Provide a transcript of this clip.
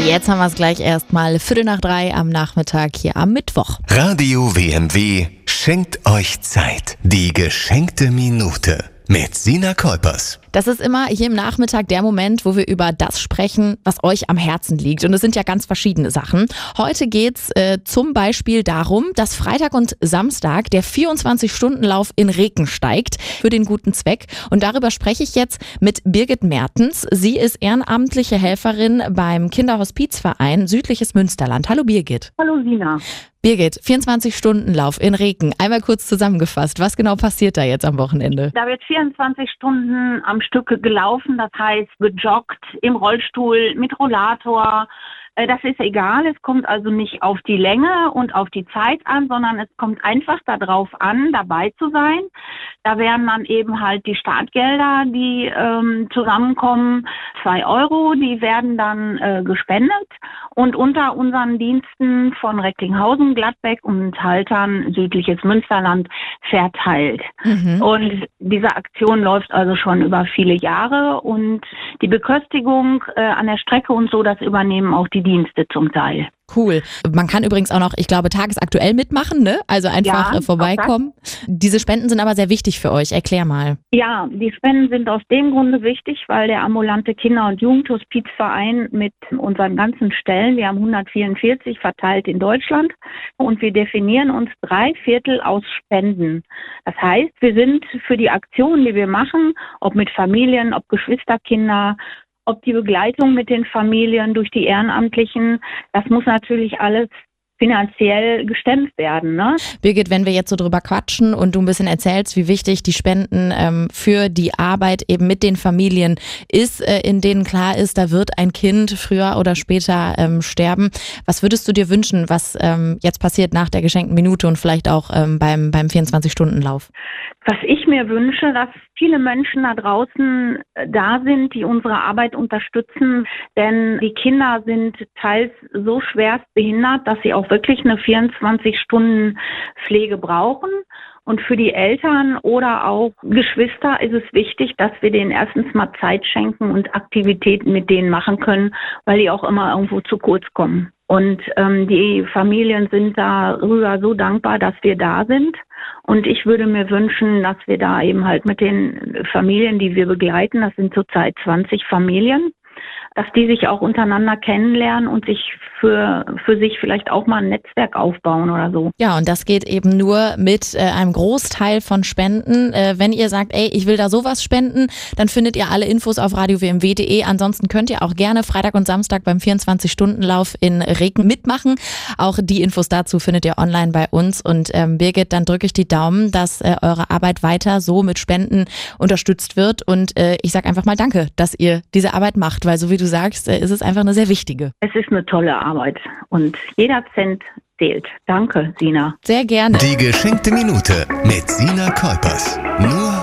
Jetzt haben wir es gleich erstmal 2:45 am Nachmittag hier am Mittwoch. Radio WMW schenkt euch Zeit. Die geschenkte Minute mit Sina Kolpers. Das ist immer hier im Nachmittag der Moment, wo wir über das sprechen, was euch am Herzen liegt. Und es sind ja ganz verschiedene Sachen. Heute geht's zum Beispiel darum, dass Freitag und Samstag der 24-Stunden-Lauf in Reken steigt für den guten Zweck. Und darüber spreche ich jetzt mit Birgit Mertens. Sie ist ehrenamtliche Helferin beim Kinderhospizverein Südliches Münsterland. Hallo Birgit. Hallo Sina. Birgit, 24-Stunden-Lauf in Reken. Einmal kurz zusammengefasst, was genau passiert da jetzt am Wochenende? Da wird 24 Stunden am Stück gelaufen, das heißt gejoggt, im Rollstuhl, mit Rollator. Das ist egal, es kommt also nicht auf die Länge und auf die Zeit an, sondern es kommt einfach darauf an, dabei zu sein. Da werden dann eben halt die Startgelder, die zusammenkommen, 2 Euro, die werden dann gespendet und unter unseren Diensten von Recklinghausen, Gladbeck und Haltern, Südliches Münsterland, verteilt. Und diese Aktion läuft also schon über viele Jahre und die Beköstigung an der Strecke und so, das übernehmen auch die Dienste zum Teil. Cool. Man kann übrigens auch noch, ich glaube, tagesaktuell mitmachen, ne? Also einfach vorbeikommen. Diese Spenden sind aber sehr wichtig für euch. Erklär mal. Ja, die Spenden sind aus dem Grunde wichtig, weil der ambulante Kinder- und Jugendhospizverein mit unseren ganzen Stellen, wir haben 144 verteilt in Deutschland und wir definieren uns 3/4 aus Spenden. Das heißt, wir sind für die Aktionen, die wir machen, ob mit Familien, ob Geschwisterkinder, ob die Begleitung mit den Familien durch die Ehrenamtlichen, das muss natürlich alles finanziell gestemmt werden, ne? Birgit, wenn wir jetzt so drüber quatschen und du ein bisschen erzählst, wie wichtig die Spenden für die Arbeit eben mit den Familien ist, in denen klar ist, da wird ein Kind früher oder später sterben. Was würdest du dir wünschen, was jetzt passiert nach der geschenkten Minute und vielleicht auch beim 24-Stunden-Lauf? Was ich mir wünsche, dass viele Menschen da draußen da sind, die unsere Arbeit unterstützen, denn die Kinder sind teils so schwerst behindert, dass sie auch wirklich eine 24-Stunden-Pflege brauchen. Und für die Eltern oder auch Geschwister ist es wichtig, dass wir denen erstens mal Zeit schenken und Aktivitäten mit denen machen können, weil die auch immer irgendwo zu kurz kommen. Und die Familien sind darüber so dankbar, dass wir da sind. Und ich würde mir wünschen, dass wir da eben halt mit den Familien, die wir begleiten, das sind zurzeit 20 Familien, dass die sich auch untereinander kennenlernen und sich für sich vielleicht auch mal ein Netzwerk aufbauen oder so. Ja, und das geht eben nur mit einem Großteil von Spenden. Wenn ihr sagt, ey, ich will da sowas spenden, dann findet ihr alle Infos auf radiowmw.de. Ansonsten könnt ihr auch gerne Freitag und Samstag beim 24-Stunden-Lauf in Reken mitmachen. Auch die Infos dazu findet ihr online bei uns. Und Birgit, dann drücke ich die Daumen, dass eure Arbeit weiter so mit Spenden unterstützt wird. Und ich sage einfach mal danke, dass ihr diese Arbeit macht, weil so wie du sagst, ist es einfach eine sehr wichtige. Es ist eine tolle Arbeit und jeder Cent zählt. Danke, Sina. Sehr gerne. Die geschenkte Minute mit Sina Kolpers. Nur